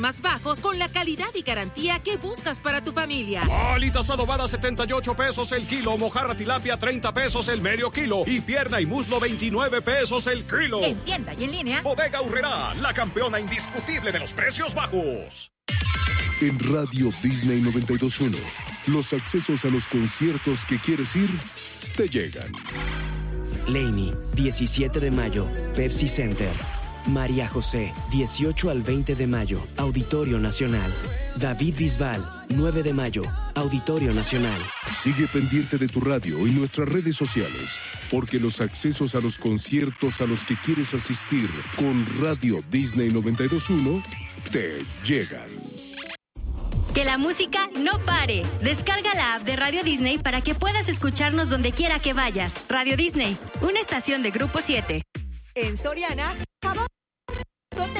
más bajos con la calidad y garantía que buscas para tu familia. Alitas adobadas 78 pesos el kilo, mojarra tilapia 30 pesos el medio kilo y pierna y muslo 29 pesos el kilo. En tienda y en línea. Bodega Aurrerá, la campeona indiscutible de los precios bajos. En Radio Disney 92.1, los accesos a los conciertos que quieres ir te llegan. Laney, 17 de mayo, Pepsi Center. María José, 18 al 20 de mayo, Auditorio Nacional. David Bisbal, 9 de mayo, Auditorio Nacional. Sigue pendiente de tu radio y nuestras redes sociales, porque los accesos a los conciertos a los que quieres asistir con Radio Disney 92.1 te llegan. Que la música no pare. Descarga la app de Radio Disney para que puedas escucharnos donde quiera que vayas. Radio Disney, una estación de Grupo 7. En Soriana,